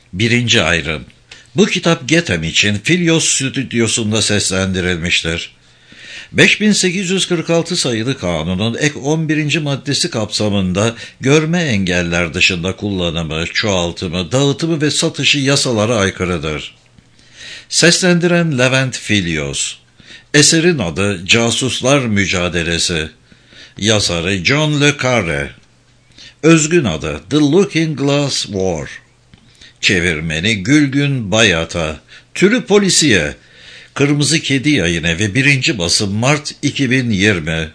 Birinci ayrım. Bu kitap Getem için Filyos Stüdyosu'nda seslendirilmiştir. 5846 sayılı kanunun ek 11. maddesi kapsamında görme engeller dışında kullanımı, çoğaltımı, dağıtımı ve satışı yasalara aykırıdır. Seslendiren Levent Filyos. Eserin adı Casuslar Mücadelesi. Yazarı John le Carre. Özgün adı The Looking Glass War. Çevirmeni Gülgün Bayat'a. Türü polisiye. Kırmızı Kedi Yayınevi 1. basım Mart 2020.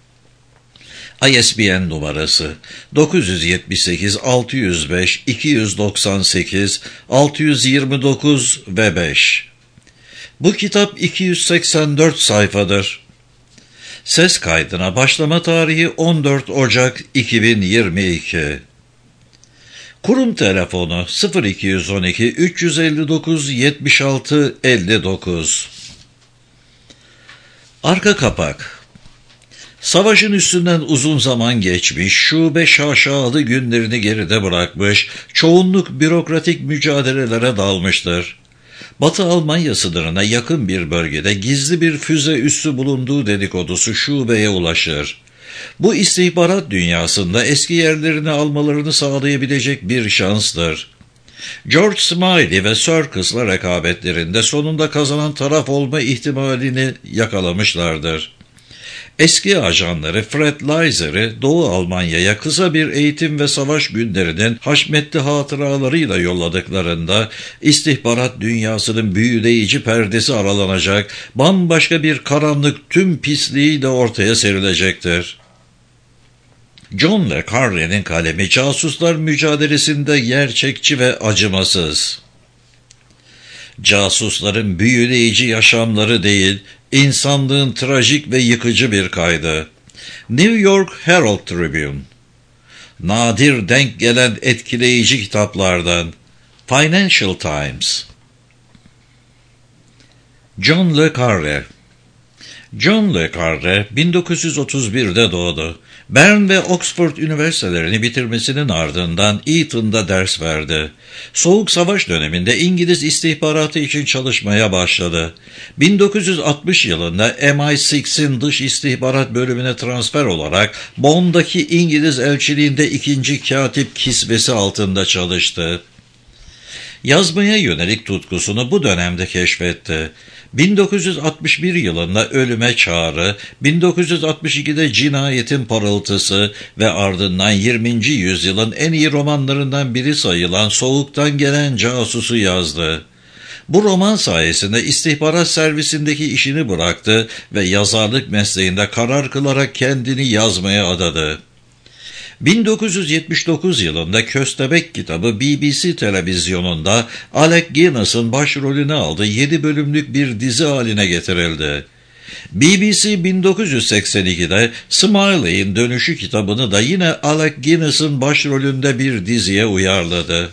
ISBN numarası 978 605 298 629 ve 5. Bu kitap 284 sayfadır. Ses kaydına başlama tarihi 14 Ocak 2022. Kurum telefonu 0212 359 76 59. Arka kapak. Savaşın üstünden uzun zaman geçmiş, şube şaşalı günlerini geride bırakmış, çoğunluk bürokratik mücadelelere dalmıştır. Batı Almanya sınırına yakın bir bölgede gizli bir füze üssü bulunduğu dedikodusu şubeye ulaşır. Bu istihbarat dünyasında eski yerlerini almalarını sağlayabilecek bir şanstır. George Smiley ve Circus'la rekabetlerinde sonunda kazanan taraf olma ihtimalini yakalamışlardır. Eski ajanları Fred Leiser'i Doğu Almanya'ya kısa bir eğitim ve savaş günlerinin haşmetli hatıralarıyla yolladıklarında istihbarat dünyasının büyüleyici perdesi aralanacak, bambaşka bir karanlık tüm pisliğiyle ortaya serilecektir. John le Carre'nin kalemi casuslar mücadelesinde gerçekçi ve acımasız. Casusların büyüleyici yaşamları değil, insanlığın trajik ve yıkıcı bir kaydı. New York Herald Tribune. Nadir denk gelen etkileyici kitaplardan. Financial Times. John le Carre. John le Carre 1931'de doğdu. Bern ve Oxford üniversitelerini bitirmesinin ardından Eton'da ders verdi. Soğuk Savaş döneminde İngiliz istihbaratı için çalışmaya başladı. 1960 yılında MI6'in dış istihbarat bölümüne transfer olarak Bonn'daki İngiliz elçiliğinde 2. katip kisvesi altında çalıştı. Yazmaya yönelik tutkusunu bu dönemde keşfetti. 1961 yılında Ölüme Çağrı, 1962'de Cinayetin Parıltısı ve ardından 20. yüzyılın en iyi romanlarından biri sayılan Soğuktan Gelen Casus'u yazdı. Bu roman sayesinde istihbarat servisindeki işini bıraktı ve yazarlık mesleğinde karar kılarak kendini yazmaya adadı. 1979 yılında Köstebek kitabı BBC televizyonunda Alec Guinness'ın başrolünü aldığı 7 bölümlük bir dizi haline getirildi. BBC 1982'de Smiley'in Dönüşü kitabını da yine Alec Guinness'ın başrolünde bir diziye uyarladı.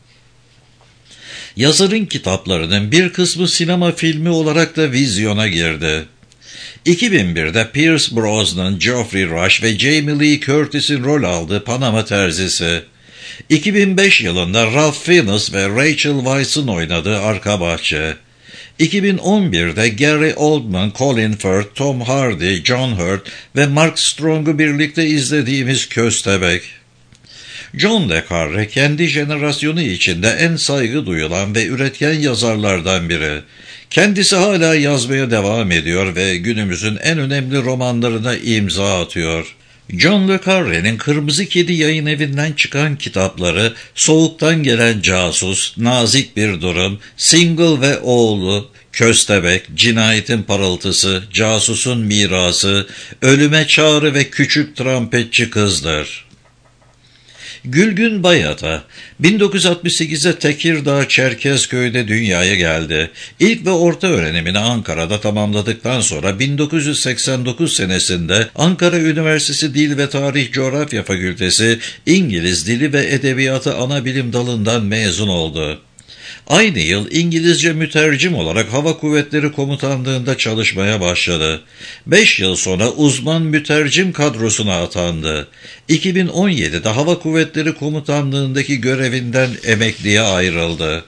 Yazarın kitaplarının bir kısmı sinema filmi olarak da vizyona girdi. 2001'de Pierce Brosnan, Geoffrey Rush ve Jamie Lee Curtis'in rol aldığı Panama Terzisi. 2005 yılında Ralph Fiennes ve Rachel Weisz'ın oynadığı Arka Bahçe. 2011'de Gary Oldman, Colin Firth, Tom Hardy, John Hurt ve Mark Strong'u birlikte izlediğimiz Köstebek. John le Carre kendi jenerasyonu içinde en saygı duyulan ve üretken yazarlardan biri. Kendisi hala yazmaya devam ediyor ve günümüzün en önemli romanlarına imza atıyor. John le Carre'nin Kırmızı Kedi Yayınevi'nden çıkan kitapları Soğuktan Gelen Casus, Nazik Bir Durum, Single ve Oğlu, Köstebek, Cinayetin Parıltısı, Casusun Mirası, Ölüme Çağrı ve Küçük Trampetçi Kızdır. Gülgün Bayat'a 1968'de Tekirdağ Çerkezköy'de dünyaya geldi. İlk ve orta öğrenimini Ankara'da tamamladıktan sonra 1989 senesinde Ankara Üniversitesi Dil ve Tarih Coğrafya Fakültesi İngiliz Dili ve Edebiyatı Anabilim dalından mezun oldu. Aynı yıl İngilizce mütercim olarak Hava Kuvvetleri Komutanlığı'nda çalışmaya başladı. 5 yıl sonra uzman mütercim kadrosuna atandı. 2017'de Hava Kuvvetleri Komutanlığı'ndaki görevinden emekliye ayrıldı.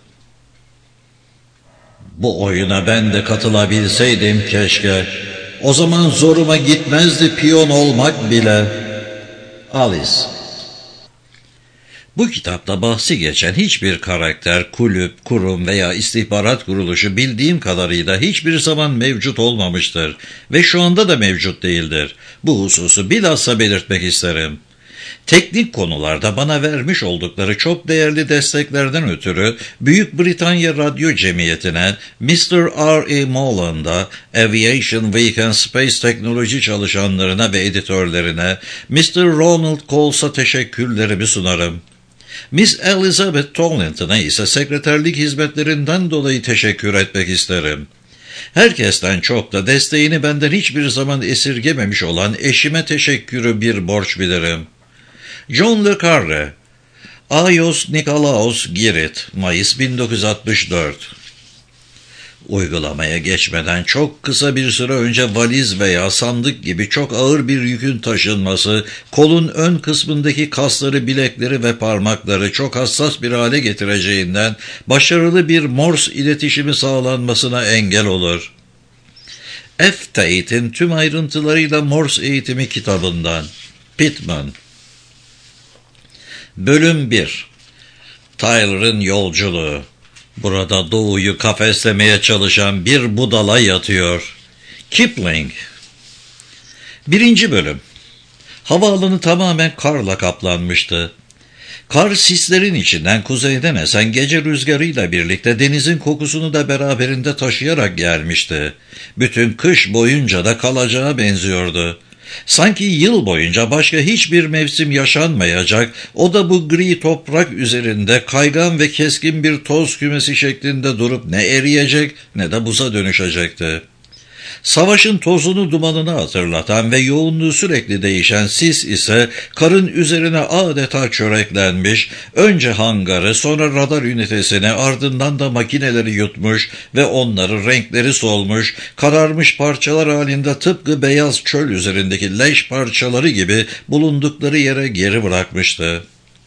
Bu oyuna ben de katılabilseydim keşke. O zaman zoruma gitmezdi piyon olmak bile. Alice. Bu kitapta bahsi geçen hiçbir karakter, kulüp, kurum veya istihbarat kuruluşu bildiğim kadarıyla hiçbir zaman mevcut olmamıştır ve şu anda da mevcut değildir. Bu hususu bilhassa belirtmek isterim. Teknik konularda bana vermiş oldukları çok değerli desteklerden ötürü Büyük Britanya Radyo Cemiyeti'ne, Mr. R.E. Moland'a, Aviation Week and Space Teknoloji çalışanlarına ve editörlerine, Mr. Ronald Coles'a teşekkürlerimi sunarım. Miss Elizabeth Tollington'a ise sekreterlik hizmetlerinden dolayı teşekkür etmek isterim. Herkesten çok da desteğini benden hiçbir zaman esirgememiş olan eşime teşekkürü bir borç bilirim. John Le Carre, Aios Nikolaos Girit, Mayıs 1964. Uygulamaya geçmeden çok kısa bir süre önce valiz veya sandık gibi çok ağır bir yükün taşınması, kolun ön kısmındaki kasları, bilekleri ve parmakları çok hassas bir hale getireceğinden başarılı bir Morse iletişimi sağlanmasına engel olur. F. Tate'in tüm ayrıntılarıyla Morse eğitimi kitabından. Pittman. Bölüm 1. Tyler'ın yolculuğu. Burada doğuyu kafeslemeye çalışan bir budala yatıyor. Kipling. 1. Bölüm. Havaalanı tamamen karla kaplanmıştı. Kar sislerin içinden kuzeyden esen gece rüzgarıyla birlikte denizin kokusunu da beraberinde taşıyarak gelmişti. Bütün kış boyunca da kalacağı benziyordu. Sanki yıl boyunca başka hiçbir mevsim yaşanmayacak, o da bu gri toprak üzerinde kaygan ve keskin bir toz kümesi şeklinde durup ne eriyecek ne de buza dönüşecekti. Savaşın tozunu dumanını hatırlatan ve yoğunluğu sürekli değişen sis ise karın üzerine adeta çöreklenmiş, önce hangarı, sonra radar ünitesini, ardından da makineleri yutmuş ve onları renkleri solmuş, kararmış parçalar halinde tıpkı beyaz çöl üzerindeki leş parçaları gibi bulundukları yere geri bırakmıştı.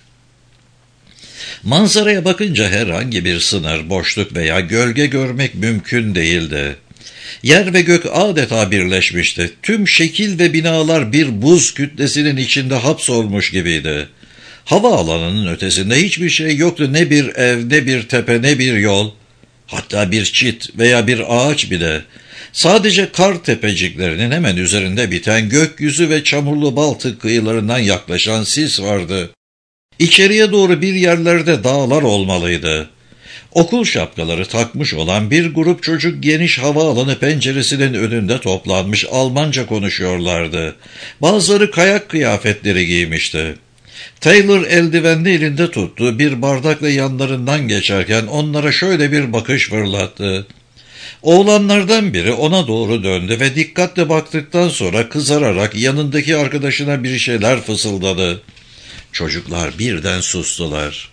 Manzaraya bakınca herhangi bir sınır, boşluk veya gölge görmek mümkün değildi. Yer ve gök adeta birleşmişti. Tüm şekil ve binalar bir buz kütlesinin içinde hapsolmuş gibiydi. Havaalanının ötesinde hiçbir şey yoktu. Ne bir ev, ne bir tepe, ne bir yol. Hatta bir çit veya bir ağaç bile. Sadece kar tepeciklerinin hemen üzerinde biten gökyüzü ve çamurlu Baltık kıyılarından yaklaşan sis vardı. İçeriye doğru bir yerlerde dağlar olmalıydı. Okul şapkaları takmış olan bir grup çocuk geniş havaalanı penceresinin önünde toplanmış Almanca konuşuyorlardı. Bazıları kayak kıyafetleri giymişti. Taylor eldivenli elinde tuttuğu bir bardakla yanlarından geçerken onlara şöyle bir bakış fırlattı. Oğlanlardan biri ona doğru döndü ve dikkatle baktıktan sonra kızararak yanındaki arkadaşına bir şeyler fısıldadı. Çocuklar birden sustular.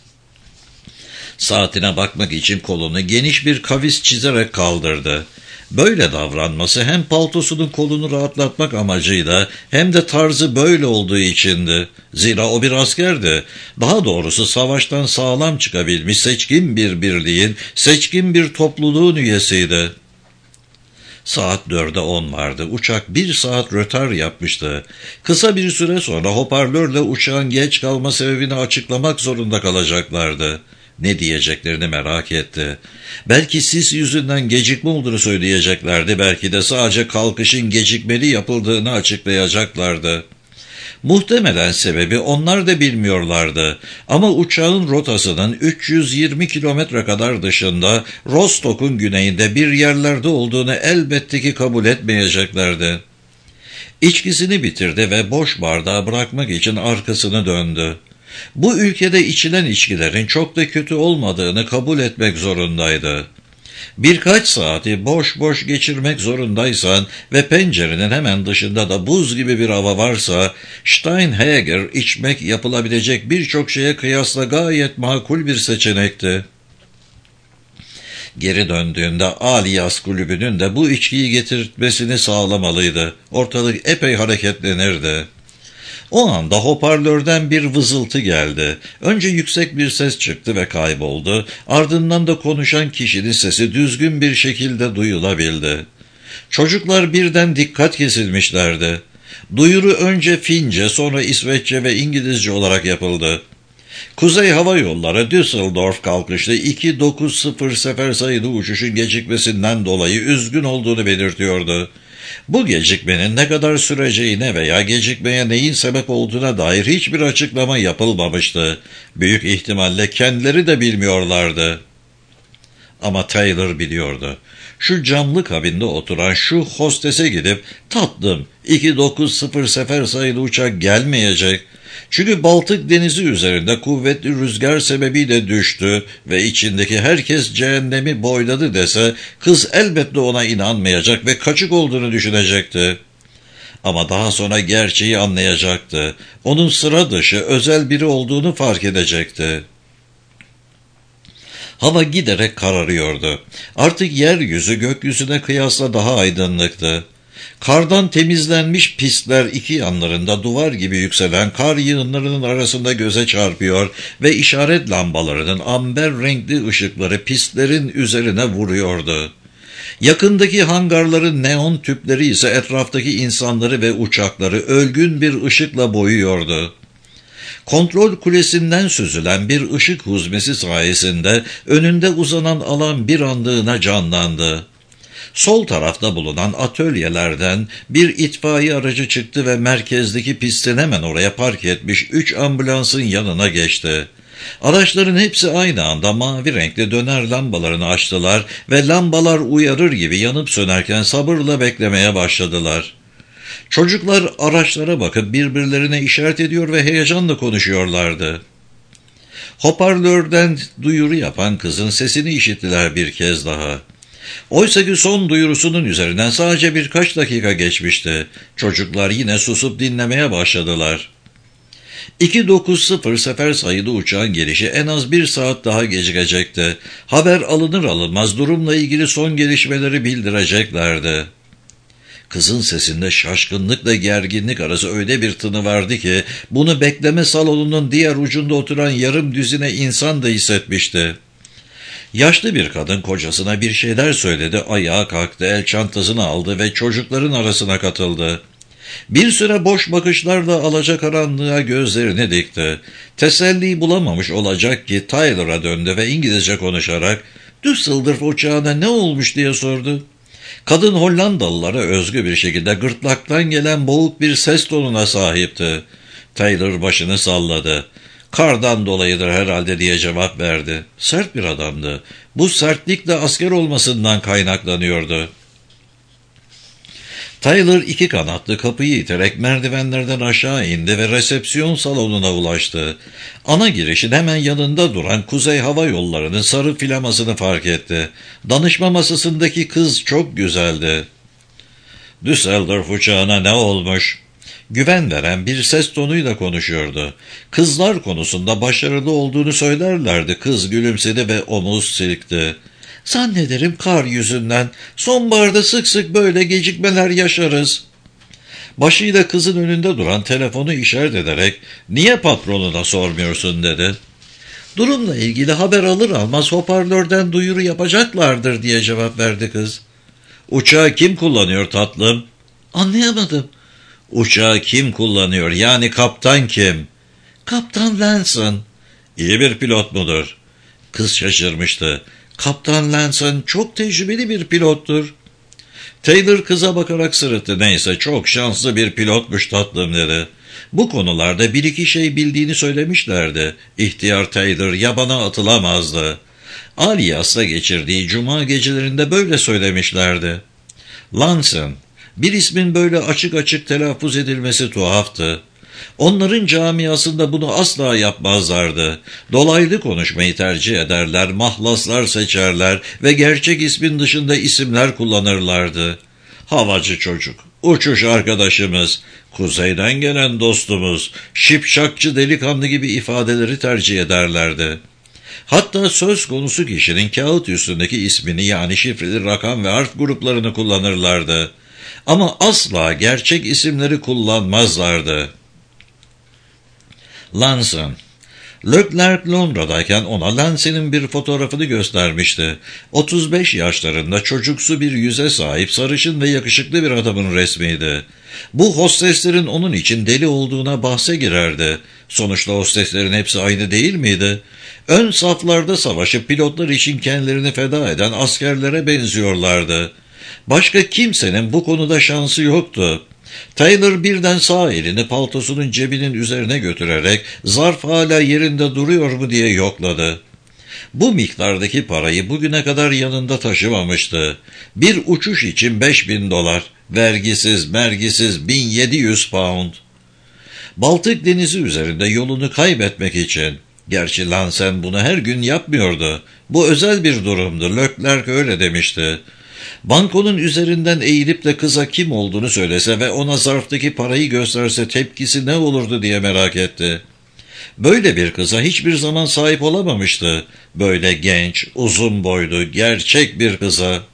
Saatine bakmak için kolunu geniş bir kavis çizerek kaldırdı. Böyle davranması hem paltosunun kolunu rahatlatmak amacıyla hem de tarzı böyle olduğu içindi. Zira o bir askerdi. Daha doğrusu savaştan sağlam çıkabilmiş seçkin bir birliğin, seçkin bir topluluğun üyesiydi. Saat 4'e 10 vardı. Uçak 1 saat rötar yapmıştı. Kısa bir süre sonra hoparlörle uçağın geç kalma sebebini açıklamak zorunda kalacaklardı. Ne diyeceklerini merak etti. Belki sis yüzünden gecikme olduğunu söyleyeceklerdi. Belki de sadece kalkışın gecikmeli yapıldığını açıklayacaklardı. Muhtemelen sebebi onlar da bilmiyorlardı. Ama uçağın rotasının 320 kilometre kadar dışında Rostok'un güneyinde bir yerlerde olduğunu elbette ki kabul etmeyeceklerdi. İçkisini bitirdi ve boş bardağı bırakmak için arkasını döndü. Bu ülkede içilen içkilerin çok da kötü olmadığını kabul etmek zorundaydı. Birkaç saati boş boş geçirmek zorundaysan ve pencerenin hemen dışında da buz gibi bir hava varsa, Steinhager içmek yapılabilecek birçok şeye kıyasla gayet makul bir seçenekti. Geri döndüğünde Aliyas kulübünün de bu içkiyi getirtmesini sağlamalıydı. Ortalık epey hareketlenirdi. O anda hoparlörden bir vızıltı geldi. Önce yüksek bir ses çıktı ve kayboldu. Ardından da konuşan kişinin sesi düzgün bir şekilde duyulabildi. Çocuklar birden dikkat kesilmişlerdi. Duyuru önce Fince, sonra İsveççe ve İngilizce olarak yapıldı. Kuzey Hava Yolları Düsseldorf kalkışlı 290 sefer sayılı uçuşun gecikmesinden dolayı üzgün olduğunu belirtiyordu. Bu gecikmenin ne kadar süreceğine veya gecikmeye neyin sebep olduğuna dair hiçbir açıklama yapılmamıştı. Büyük ihtimalle kendileri de bilmiyorlardı. Ama Taylor biliyordu. Şu camlı kabinde oturan şu hostese gidip "Tatlım, 290 sefer sayılı uçak gelmeyecek. Çünkü Baltık Denizi üzerinde kuvvetli rüzgar sebebiyle düştü ve içindeki herkes cehennemi boyladı" dese, kız elbette ona inanmayacak ve kaçık olduğunu düşünecekti. Ama daha sonra gerçeği anlayacaktı. Onun sıra dışı, özel biri olduğunu fark edecekti. Hava giderek kararıyordu. Artık yeryüzü gökyüzüne kıyasla daha aydınlıktı. Kardan temizlenmiş pistler iki yanlarında duvar gibi yükselen kar yığınlarının arasında göze çarpıyor ve işaret lambalarının amber renkli ışıkları pistlerin üzerine vuruyordu. Yakındaki hangarların neon tüpleri ise etraftaki insanları ve uçakları ölgün bir ışıkla boyuyordu. Kontrol kulesinden süzülen bir ışık huzmesi sayesinde önünde uzanan alan bir anlığına canlandı. Sol tarafta bulunan atölyelerden bir itfaiye aracı çıktı ve merkezdeki pistin hemen oraya park etmiş 3 ambulansın yanına geçti. Araçların hepsi aynı anda mavi renkli döner lambalarını açtılar ve lambalar uyarır gibi yanıp sönerken sabırla beklemeye başladılar. Çocuklar araçlara bakıp birbirlerine işaret ediyor ve heyecanla konuşuyorlardı. Hoparlörden duyuru yapan kızın sesini işittiler bir kez daha. Oysa ki son duyurusunun üzerinden sadece birkaç dakika geçmişti. Çocuklar yine susup dinlemeye başladılar. 290 sefer sayılı uçağın gelişi en az 1 saat daha gecikecekti. Haber alınır alınmaz durumla ilgili son gelişmeleri bildireceklerdi. Kızın sesinde şaşkınlıkla gerginlik arası öyle bir tını vardı ki bunu bekleme salonunun diğer ucunda oturan yarım düzine insan da hissetmişti. Yaşlı bir kadın kocasına bir şeyler söyledi, ayağa kalktı, el çantasını aldı ve çocukların arasına katıldı. Bir süre boş bakışlarla alacakaranlığa gözlerini dikti. Teselli bulamamış olacak ki Tyler'a döndü ve İngilizce konuşarak "Düsseldorf uçağına ne olmuş?" diye sordu. Kadın Hollandalılara özgü bir şekilde gırtlaktan gelen boğuk bir ses tonuna sahipti. Taylor başını salladı. "Kardan dolayıdır herhalde" diye cevap verdi. Sert bir adamdı. Bu sertlik de asker olmasından kaynaklanıyordu. Taylor 2 kanatlı kapıyı iterek merdivenlerden aşağı indi ve resepsiyon salonuna ulaştı. Ana girişin hemen yanında duran Kuzey Hava Yolları'nın sarı flamasını fark etti. Danışma masasındaki kız çok güzeldi. "Düsseldorf uçağına ne olmuş?" Güven veren bir ses tonuyla konuşuyordu. Kızlar konusunda başarılı olduğunu söylerlerdi. Kız gülümsedi ve omuz silkti. "Zannederim kar yüzünden. Sonbaharda sık sık böyle gecikmeler yaşarız." Başıyla kızın önünde duran telefonu işaret ederek "Niye patronuna sormuyorsun?" dedi. "Durumla ilgili haber alır almaz hoparlörden duyuru yapacaklardır" diye cevap verdi kız. "Uçağı kim kullanıyor tatlım?" "Anlayamadım." "Uçağı kim kullanıyor? Yani kaptan kim?" "Kaptan Lanson." "İyi bir pilot mudur?" Kız şaşırmıştı. "Kaptan Lanson çok tecrübeli bir pilottur." Taylor kıza bakarak sırıttı. "Neyse, çok şanslı bir pilotmuş tatlım" dedi. Bu konularda bir iki şey bildiğini söylemişlerdi. İhtiyar Taylor yabana atılamazdı. Alias'la geçirdiği cuma gecelerinde böyle söylemişlerdi. Lanson. Bir ismin böyle açık açık telaffuz edilmesi tuhaftı. Onların camiasında bunu asla yapmazlardı. Dolaylı konuşmayı tercih ederler, mahlaslar seçerler ve gerçek ismin dışında isimler kullanırlardı. "Havacı çocuk, uçuş arkadaşımız, kuzeyden gelen dostumuz, şipşakçı delikanlı" gibi ifadeleri tercih ederlerdi. Hatta söz konusu kişinin kağıt üstündeki ismini, yani şifreli rakam ve harf gruplarını kullanırlardı. Ama asla gerçek isimleri kullanmazlardı. Lanson. Leclerc Londra'dayken ona Lance'nin bir fotoğrafını göstermişti. 35 yaşlarında çocuksu bir yüze sahip sarışın ve yakışıklı bir adamın resmiydi. Bu hosteslerin onun için deli olduğuna bahse girerdi. Sonuçta hosteslerin hepsi aynı değil miydi? Ön saflarda savaşıp pilotlar için kendilerini feda eden askerlere benziyorlardı. Başka kimsenin bu konuda şansı yoktu. Taylor birden sağ elini paltosunun cebinin üzerine götürerek zarf hala yerinde duruyor mu diye yokladı. Bu miktardaki parayı bugüne kadar yanında taşımamıştı. Bir uçuş için $5.000, vergisiz mergisiz 1.700 pound. Baltık Denizi üzerinde yolunu kaybetmek için. Gerçi Lansen bunu her gün yapmıyordu. Bu özel bir durumdu. Leclerc öyle demişti. Bankonun üzerinden eğilip de kıza kim olduğunu söylese ve ona zarftaki parayı gösterse tepkisi ne olurdu diye merak etti. Böyle bir kıza hiçbir zaman sahip olamamıştı. Böyle genç, uzun boylu, gerçek bir kıza.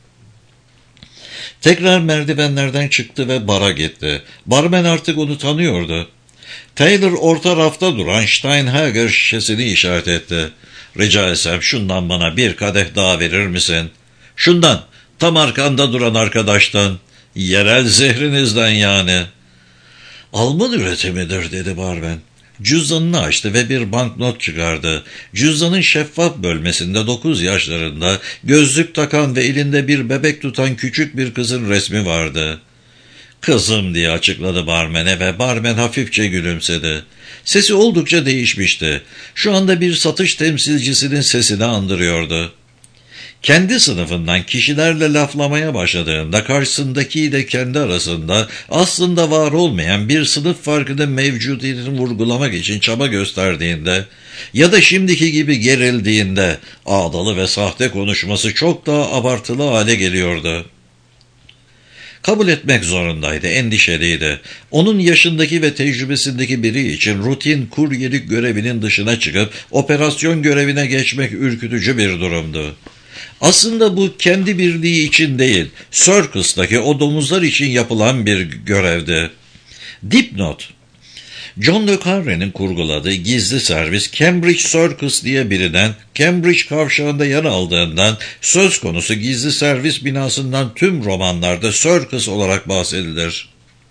Tekrar merdivenlerden çıktı ve bara gitti. Barmen artık onu tanıyordu. Taylor orta rafta duran Steinhager şişesini işaret etti. "Rica etsem şundan bana bir kadeh daha verir misin?" "Şundan, tam arkanda duran arkadaştan. Yerel zehrinizden yani." "Alman üretimidir," dedi barmen. Cüzdanını açtı ve bir banknot çıkardı. Cüzdanın şeffaf bölmesinde 9 yaşlarında gözlük takan ve elinde bir bebek tutan küçük bir kızın resmi vardı. "Kızım," diye açıkladı barmene ve barmen hafifçe gülümsedi. Sesi oldukça değişmişti. Şu anda bir satış temsilcisinin sesini andırıyordu. Kendi sınıfından kişilerle laflamaya başladığında karşısındakiyle kendi arasında aslında var olmayan bir sınıf farkının mevcudiyetini vurgulamak için çaba gösterdiğinde ya da şimdiki gibi gerildiğinde ağdalı ve sahte konuşması çok daha abartılı hale geliyordu. Kabul etmek zorundaydı, endişeliydi. Onun yaşındaki ve tecrübesindeki biri için rutin kuryelik görevinin dışına çıkıp operasyon görevine geçmek ürkütücü bir durumdu. Aslında bu kendi birliği için değil, Circus'taki o domuzlar için yapılan bir görevdi. Dipnot: John le Carre'nin kurguladığı gizli servis Cambridge Circus diye bilinen Cambridge kavşağında yer aldığından söz konusu gizli servis binasından tüm romanlarda Circus olarak bahsedilir.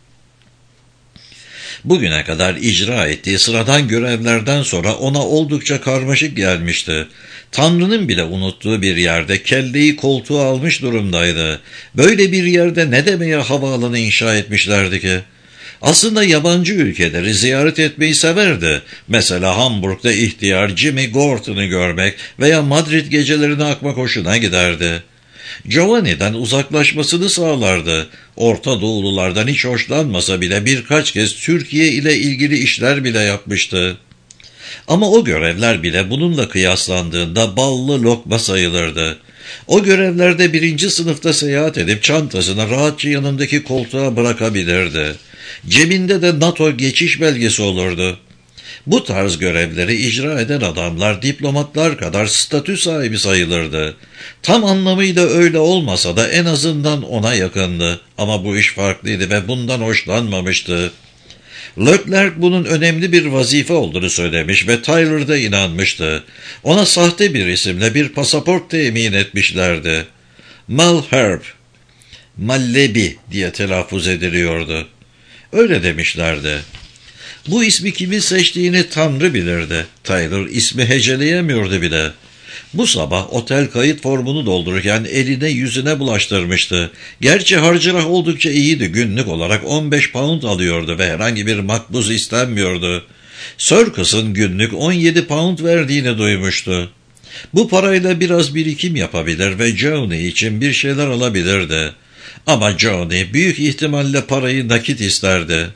Bugüne kadar icra ettiği sıradan görevlerden sonra ona oldukça karmaşık gelmişti. Tanrı'nın bile unuttuğu bir yerde kelleyi koltuğa almış durumdaydı. Böyle bir yerde ne demeye havaalanı inşa etmişlerdi ki? Aslında yabancı ülkeleri ziyaret etmeyi severdi. Mesela Hamburg'da ihtiyar Jimmy Gorton'u görmek veya Madrid gecelerine akmak hoşuna giderdi. Giovanni'den uzaklaşmasını sağlardı. Orta Doğululardan hiç hoşlanmasa bile birkaç kez Türkiye ile ilgili işler bile yapmıştı. Ama o görevler bile bununla kıyaslandığında ballı lokma sayılırdı. O görevlerde 1. sınıfta seyahat edip çantasını rahatça yanındaki koltuğa bırakabilirdi. Cebinde de NATO geçiş belgesi olurdu. Bu tarz görevleri icra eden adamlar diplomatlar kadar statü sahibi sayılırdı. Tam anlamıyla öyle olmasa da en azından ona yakındı. Ama bu iş farklıydı ve bundan hoşlanmamıştı. Leclerc bunun önemli bir vazife olduğunu söylemiş ve Tyler da inanmıştı. Ona sahte bir isimle bir pasaport temin etmişlerdi. Malherbe, Mallebi diye telaffuz ediliyordu. Öyle demişlerdi. Bu ismi kimin seçtiğini Tanrı bilirdi. Tyler ismi heceleyemiyordu bile. Bu sabah otel kayıt formunu doldururken eline yüzüne bulaştırmıştı. Gerçi harcırah oldukça iyiydi. Günlük olarak 15 pound alıyordu ve herhangi bir makbuz istenmiyordu. Circus'ın günlük 17 pound verdiğini duymuştu. Bu parayla biraz birikim yapabilir ve Johnny için bir şeyler alabilirdi. Ama Johnny büyük ihtimalle parayı nakit isterdi.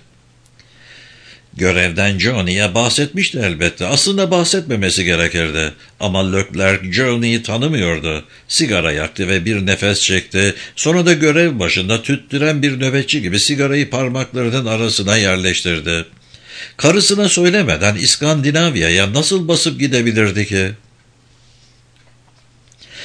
Görevden Johnny'ye bahsetmişti elbette. Aslında bahsetmemesi gerekirdi. Ama Leclerc Johnny'yi tanımıyordu. Sigara yaktı ve bir nefes çekti. Sonra da görev başında tüttüren bir nöbetçi gibi sigarayı parmaklarının arasına yerleştirdi. Karısına söylemeden İskandinavya'ya nasıl basıp gidebilirdi ki?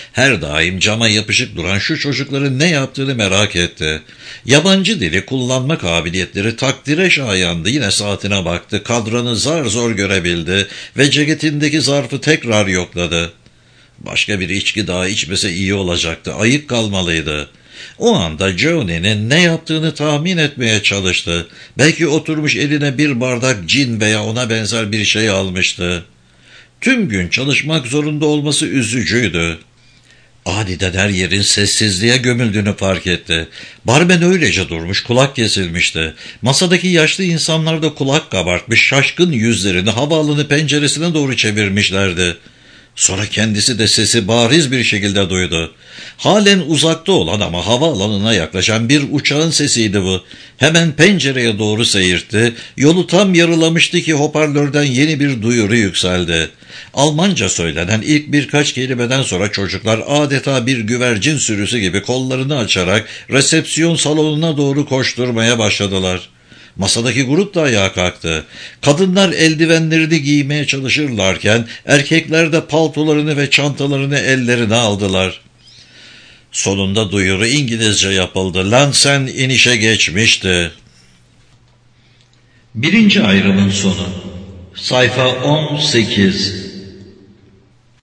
Her daim cama yapışık duran şu çocukların ne yaptığını merak etti. Yabancı dili kullanma kabiliyetleri takdire şayandı. Yine saatine baktı, kadranı zar zor görebildi ve ceketindeki zarfı tekrar yokladı. Başka bir içki daha içmese iyi olacaktı, ayık kalmalıydı. O anda Johnny'nin ne yaptığını tahmin etmeye çalıştı. Belki oturmuş eline bir bardak cin veya ona benzer bir şey almıştı. Tüm gün çalışmak zorunda olması üzücüydü. Aniden her yerin sessizliğe gömüldüğünü fark etti. Barmen öylece durmuş, kulak kesilmişti. Masadaki yaşlı insanlar da kulak kabartmış, şaşkın yüzlerini havaalanı penceresine doğru çevirmişlerdi. Sonra kendisi de sesi bariz bir şekilde duydu. Halen uzakta olan ama havaalanına yaklaşan bir uçağın sesiydi bu. Hemen pencereye doğru seyirtti. Yolu tam yarılamıştı ki hoparlörden yeni bir duyuru yükseldi. Almanca söylenen ilk birkaç kelimeden sonra çocuklar adeta bir güvercin sürüsü gibi kollarını açarak resepsiyon salonuna doğru koşturmaya başladılar. Masadaki grup da ayağa kalktı. Kadınlar eldivenlerini giymeye çalışırlarken erkekler de paltolarını ve çantalarını ellerine aldılar. Sonunda duyuru İngilizce yapıldı. Lansen inişe geçmişti. 1. ayrımın sonu. Sayfa 18.